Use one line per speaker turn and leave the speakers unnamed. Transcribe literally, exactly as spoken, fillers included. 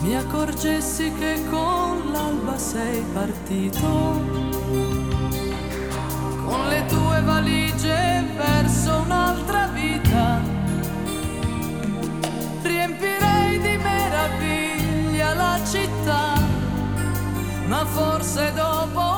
mi accorgessi che con l'alba sei partito, con le tue valigie verso un'altra vita. Riempirei di meraviglia la città, ma forse dopo